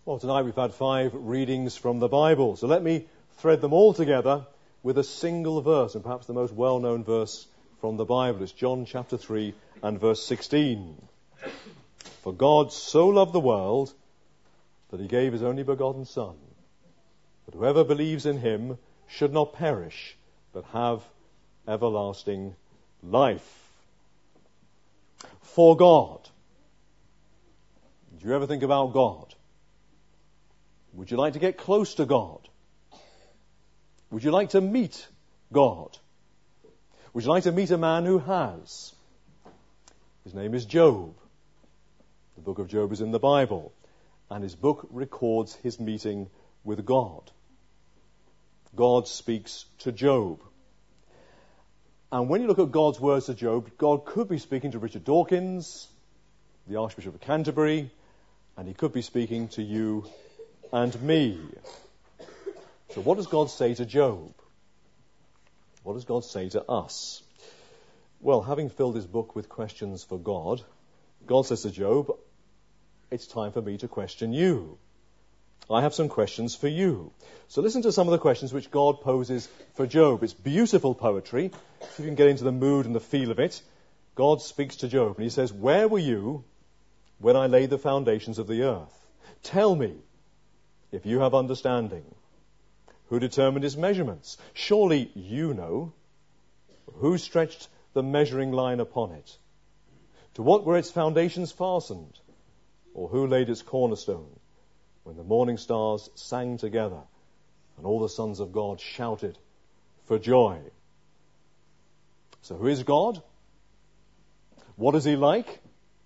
Well, tonight we've had 5 readings from the Bible, so let me thread them all together with a single verse, and perhaps the most well-known verse from the Bible. It's John chapter 3 and verse 16. For God so loved the world that he gave his only begotten Son, that whoever believes in him should not perish, but have everlasting life. For God. Do you ever think about God? Would you like to get close to God? Would you like to meet God? Would you like to meet a man who has? His name is Job. The book of Job is in the Bible, and his book records his meeting with God. God speaks to Job. And when you look at God's words to Job, God could be speaking to Richard Dawkins, the Archbishop of Canterbury, and he could be speaking to you and me. So what does God say to Job? What does God say to us? Well, having filled his book with questions for God, God says to Job, it's time for me to question you. I have some questions for you. So listen to some of the questions which God poses for Job. It's beautiful poetry. If you can get into the mood and the feel of it, God speaks to Job and he says, where were you when I laid the foundations of the earth? Tell me, if you have understanding. Who determined its measurements? Surely you know. Who stretched the measuring line upon it? To what were its foundations fastened? Or who laid its cornerstone? When the morning stars sang together and all the sons of God shouted for joy. So who is God? What is he like?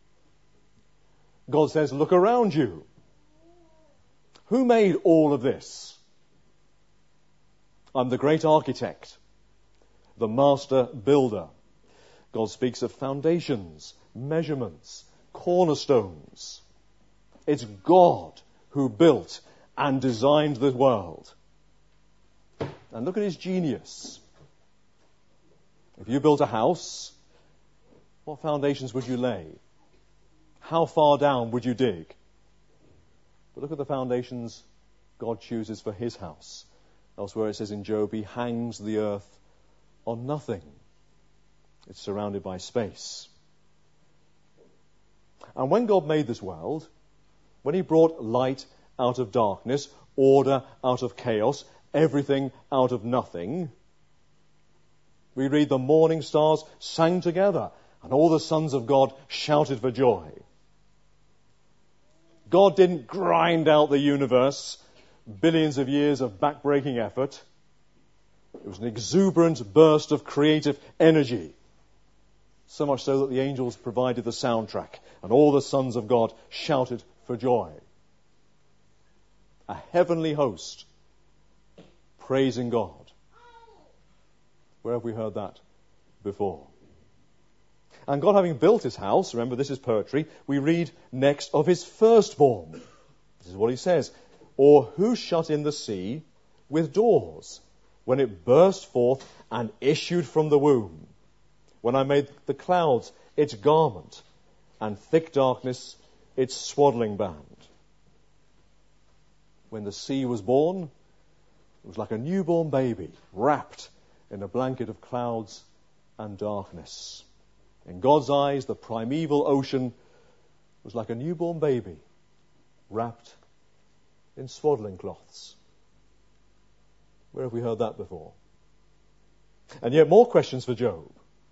God says, look around you. Who made all of this? I'm the great architect, the master builder. God speaks of foundations, measurements, cornerstones. It's God who built and designed the world. And look at his genius. If you built a house, what foundations would you lay? How far down would you dig? But look at the foundations God chooses for his house. Elsewhere it says in Job, he hangs the earth on nothing. It's surrounded by space. And when God made this world, when he brought light out of darkness, order out of chaos, everything out of nothing, we read the morning stars sang together and all the sons of God shouted for joy. God didn't grind out the universe, billions of years of backbreaking effort. It was an exuberant burst of creative energy. So much so that the angels provided the soundtrack and all the sons of God shouted for joy. A heavenly host praising God. Where have we heard that before? And God having built his house, remember this is poetry, we read next of his firstborn. This is what he says. Or who shut in the sea with doors when it burst forth and issued from the womb? When I made the clouds its garment and thick darkness its swaddling band. When the sea was born, it was like a newborn baby wrapped in a blanket of clouds and darkness. In God's eyes, the primeval ocean was like a newborn baby wrapped in swaddling cloths. Where have we heard that before? And yet more questions for Job.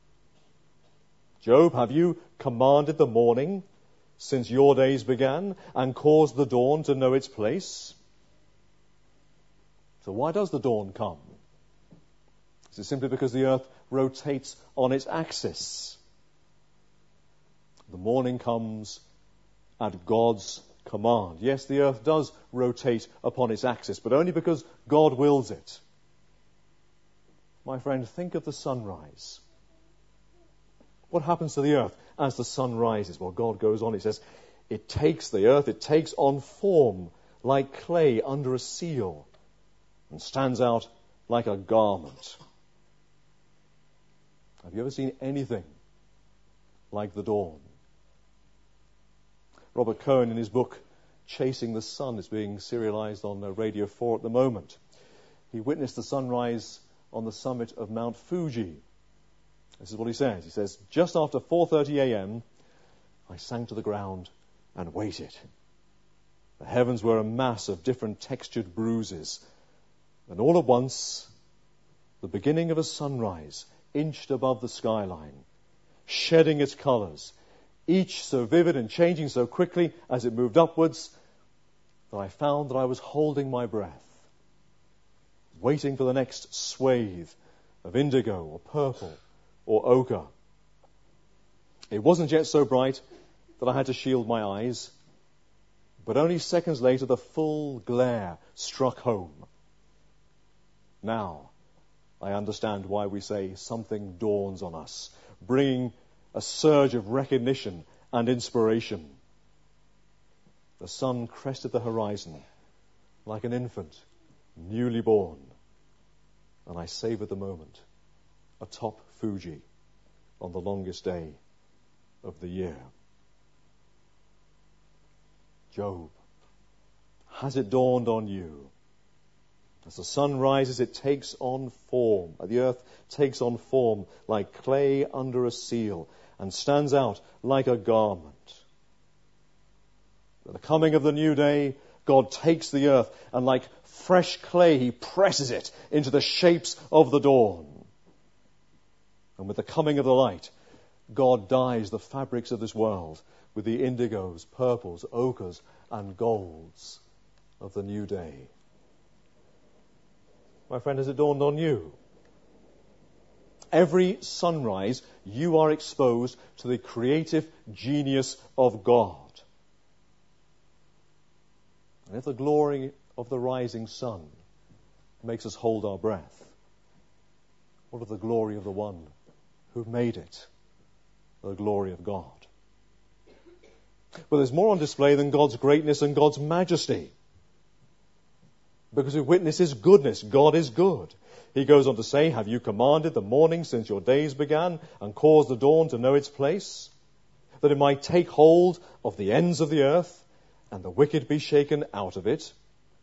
Job, have you commanded the morning since your days began and caused the dawn to know its place? So why does the dawn come? Is it simply because the earth rotates on its axis? The morning comes at God's command. Yes, the earth does rotate upon its axis, but only because God wills it. My friend, think of the sunrise. What happens to the earth as the sun rises? Well, God goes on, he says, it takes the earth, it takes on form like clay under a seal and stands out like a garment. Have you ever seen anything like the dawn? Robert Cohen, in his book Chasing the Sun is being serialized on Radio 4 at the moment. He witnessed the sunrise on the summit of Mount Fuji. This is what he says. He says, just after 4:30 a.m., I sank to the ground and waited. The heavens were a mass of different textured bruises. And all at once, the beginning of a sunrise inched above the skyline, shedding its colours, each so vivid and changing so quickly as it moved upwards, that I found that I was holding my breath, waiting for the next swathe of indigo or purple or ochre. It wasn't yet so bright that I had to shield my eyes, but only seconds later the full glare struck home. Now I understand why we say something dawns on us, bringing a surge of recognition and inspiration. The sun crested the horizon like an infant newly born, and I savoured the moment atop Fuji on the longest day of the year. Job, has it dawned on you? As the sun rises, it takes on form. The earth takes on form like clay under a seal and stands out like a garment. At the coming of the new day, God takes the earth and like fresh clay, he presses it into the shapes of the dawn. And with the coming of the light, God dyes the fabrics of this world with the indigos, purples, ochres, and golds of the new day. My friend, has it dawned on you? Every sunrise, you are exposed to the creative genius of God. And if the glory of the rising sun makes us hold our breath, what of the glory of the one who made it, the glory of God? But there's more on display than God's greatness and God's majesty, because we witness his goodness. God is good. He goes on to say, have you commanded the morning since your days began, and caused the dawn to know its place, that it might take hold of the ends of the earth, and the wicked be shaken out of it?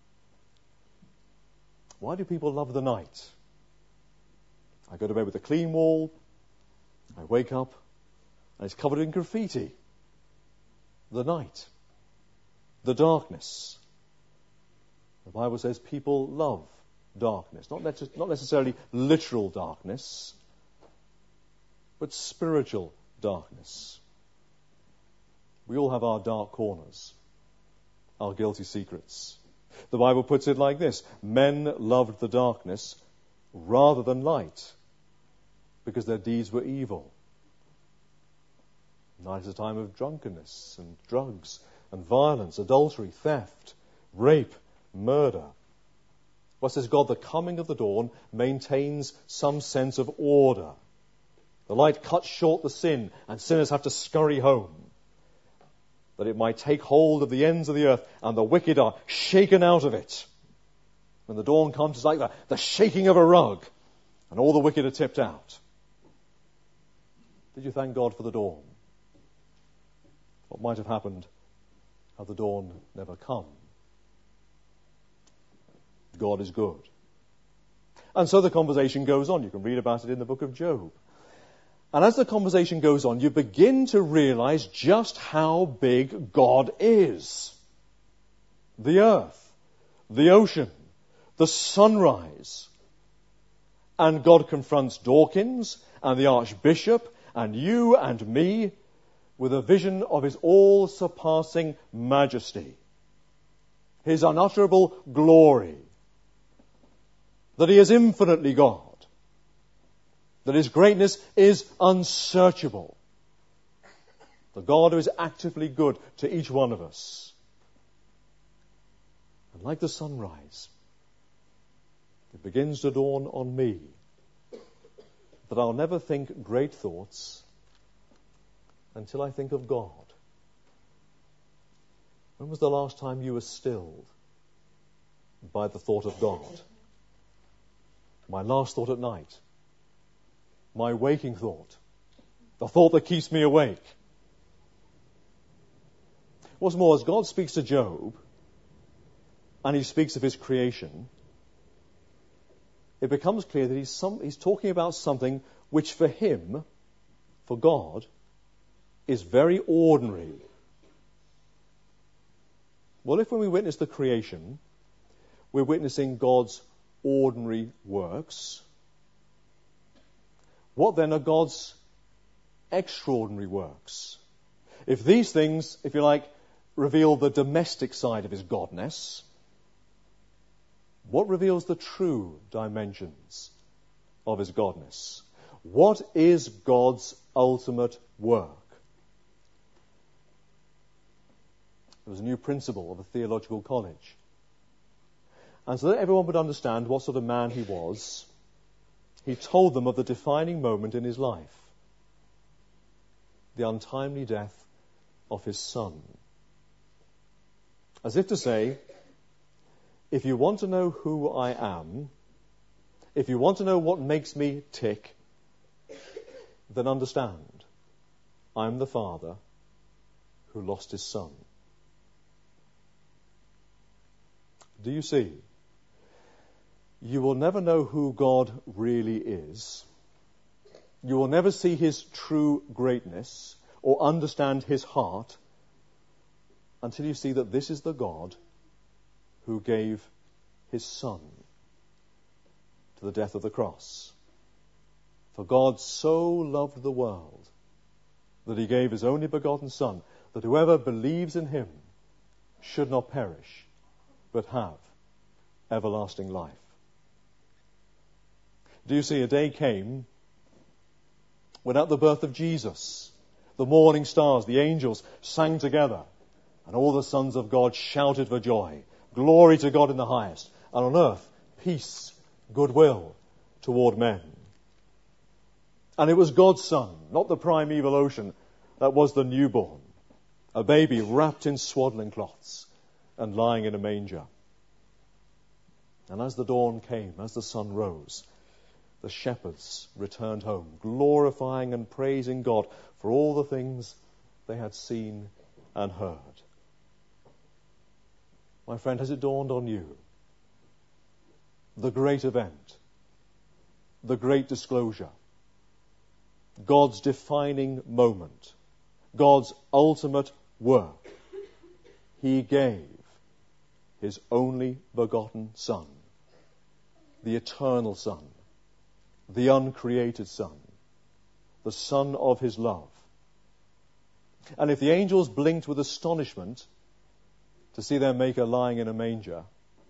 Why do people love the night? I go to bed with a clean wall, I wake up, and it's covered in graffiti. The night, the darkness. The Bible says people love darkness, not necessarily literal darkness, but spiritual darkness. We all have our dark corners, our guilty secrets. The Bible puts it like this: men loved the darkness rather than light, because their deeds were evil. Night is a time of drunkenness and drugs and violence, adultery, theft, rape, murder. What says God? The coming of the dawn maintains some sense of order. The light cuts short the sin, and sinners have to scurry home, that it might take hold of the ends of the earth, and the wicked are shaken out of it. When the dawn comes, it's like the shaking of a rug, and all the wicked are tipped out. Did you thank God for the dawn? What might have happened had the dawn never come? God is good. And so the conversation goes on. You can read about it in the book of Job. And as the conversation goes on, you begin to realize just how big God is. The earth, the ocean, the sunrise. And God confronts Dawkins and the Archbishop and you and me with a vision of his all-surpassing majesty, his unutterable glory, that he is infinitely God, that his greatness is unsearchable, the God who is actively good to each one of us. And like the sunrise, it begins to dawn on me that I'll never think great thoughts until I think of God. When was the last time you were stilled by the thought of God? My last thought at night, my waking thought, the thought that keeps me awake. What's more, as God speaks to Job, and he speaks of his creation, it becomes clear that he's talking about something which for him, for God, is very ordinary. Well, if when we witness the creation, we're witnessing God's ordinary works, what then are God's extraordinary works? If these things, if you like, reveal the domestic side of his godness, what reveals the true dimensions of his godness? What is God's ultimate work? There was a new principal of a theological college. And so that everyone would understand what sort of man he was, he told them of the defining moment in his life, the untimely death of his son. As if to say, if you want to know who I am, if you want to know what makes me tick, then understand, I'm the father who lost his son. Do you see? You will never know who God really is. You will never see his true greatness or understand his heart until you see that this is the God who gave his son to the death of the cross. For God so loved the world that he gave his only begotten Son, that whoever believes in him should not perish, but have everlasting life. Do you see, a day came when at the birth of Jesus, the morning stars, the angels sang together, and all the sons of God shouted for joy. Glory to God in the highest, and on earth peace, goodwill toward men. And it was God's Son, not the primeval ocean, that was the newborn, a baby wrapped in swaddling cloths and lying in a manger. And as the dawn came, as the sun rose, the shepherds returned home, glorifying and praising God for all the things they had seen and heard. My friend, has it dawned on you? The great event, the great disclosure, God's defining moment, God's ultimate work. He gave his only begotten Son, the eternal Son, the uncreated Son, the Son of his love. And if the angels blinked with astonishment to see their Maker lying in a manger,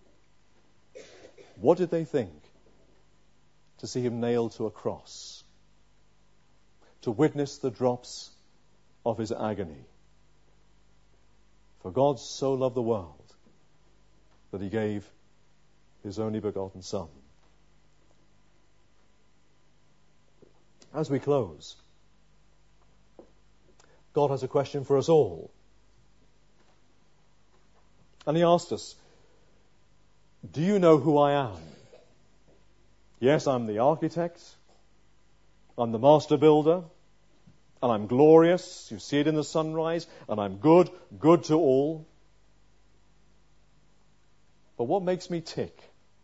what did they think to see him nailed to a cross, to witness the drops of his agony? For God so loved the world that he gave his only begotten Son. As we close, God has a question for us all. And he asked us, do you know who I am? Yes, I'm the architect, I'm the master builder, and I'm glorious. You see it in the sunrise, and I'm good, good to all. But what makes me tick?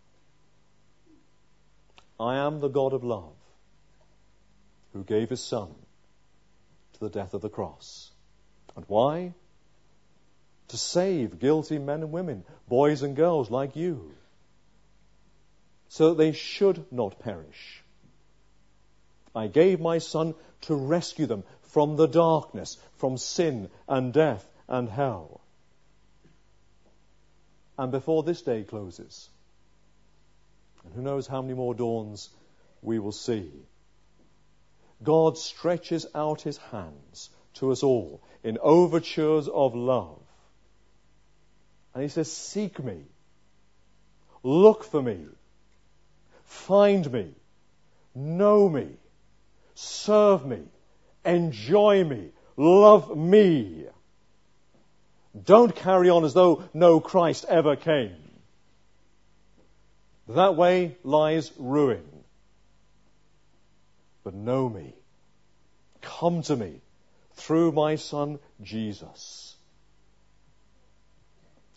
I am the God of love, who gave his Son to the death of the cross. And why? To save guilty men and women, boys and girls like you, so that they should not perish. I gave my Son to rescue them from the darkness, from sin and death and hell. And before this day closes, and who knows how many more dawns we will see, God stretches out his hands to us all in overtures of love. And he says, seek me, look for me, find me, know me, serve me, enjoy me, love me. Don't carry on as though no Christ ever came. That way lies ruin. But know me. Come to me through my Son Jesus.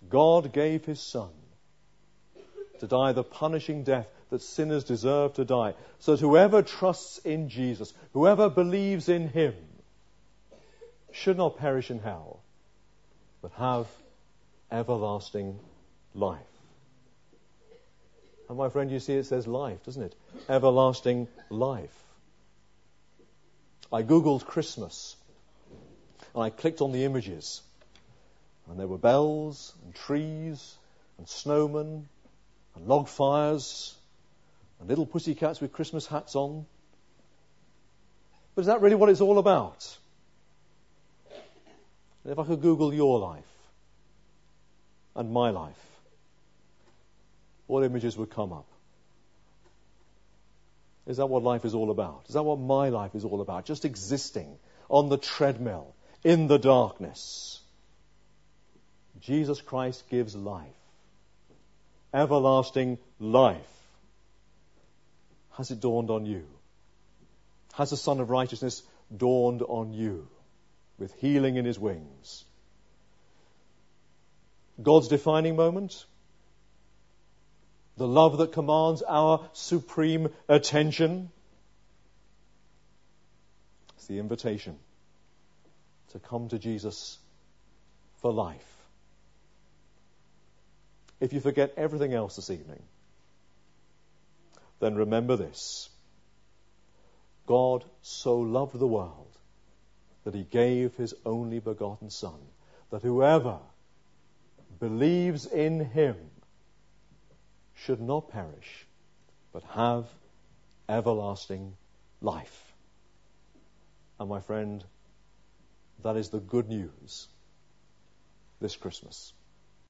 God gave his Son to die the punishing death that sinners deserve to die, so that whoever trusts in Jesus, whoever believes in him, should not perish in hell, but have everlasting life. And my friend, you see it says life, doesn't it? Everlasting life. I googled Christmas, and I clicked on the images, and there were bells and trees and snowmen and log fires and little pussycats with Christmas hats on. But is that really what it's all about? And if I could Google your life and my life, what images would come up? Is that what life is all about? Is that what my life is all about? Just existing on the treadmill in the darkness. Jesus Christ gives life. Everlasting life. Has it dawned on you? Has the Son of Righteousness dawned on you with healing in his wings? God's defining moment? The love that commands our supreme attention? It's the invitation to come to Jesus for life. If you forget everything else this evening, then remember this. God so loved the world that he gave his only begotten Son, that whoever believes in him should not perish, but have everlasting life. And my friend, that is the good news this Christmas.